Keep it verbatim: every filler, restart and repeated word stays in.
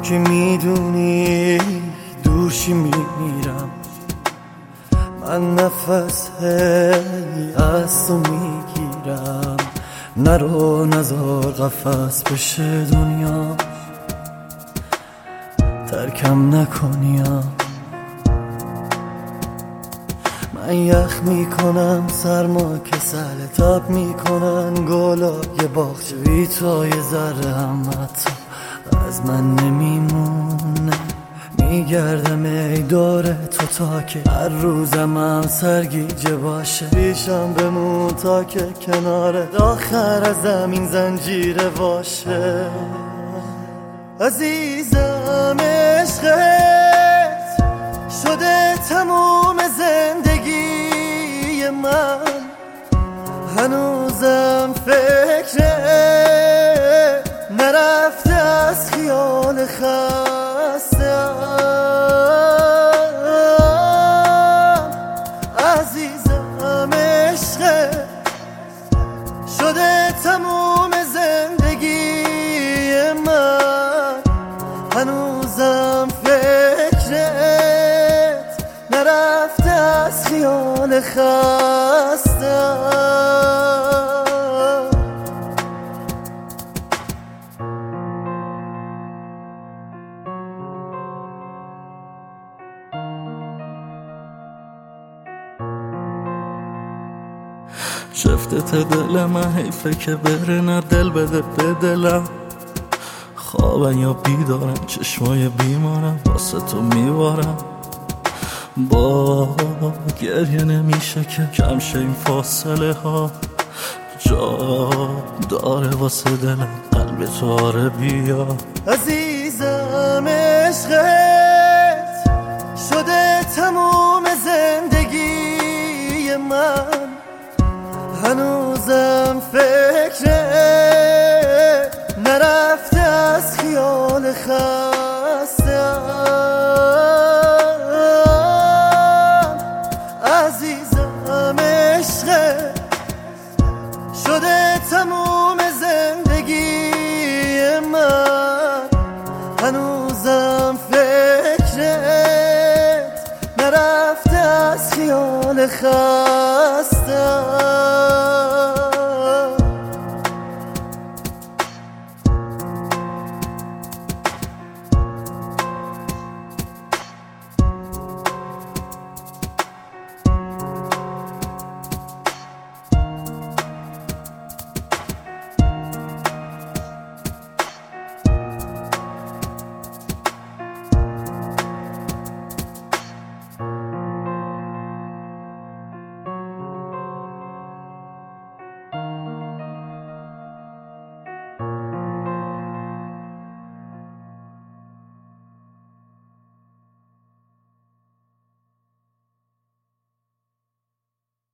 که میدونی دوشی میمیرم، من نفس هی از تو میگیرم. نرو نزار قفس بشه دنیا، ترکم نکنیا. من یخ میکنم سرما که سهل تاب میکنن گلای باغچه بی تو یه ذره هم حتی از من نمیمونه. میگردم ای دوره تو تا که هر روزم هم سرگیجه باشه. پیشم بمون تا که کنار آخر از زمین زنجیره باشه. عزیزم عشقت شده تموم زندگی من، هنوزم فکر نرفته از خیال خستم. عزیزم عشقت شده تموم زندگی من، هنوزم فکرت نرفته از خیال خستم. شفتت دل من حیفه که بره، نه دل بده به دلم. خوابن یا بیدارم چشمای بیمارم واسه تو میبارم. با گریه نمیشه که کم شه این فاصله ها، جا داره واسه دلم قلب تو آره بیا. عزیزم عشقت شده تموم زندگی من، هنوزم فکر نرفته از خیال خستم. عزیزم عشقت شده تموم زندگی من، هنوزم فکرت نرفته از خیال خستم.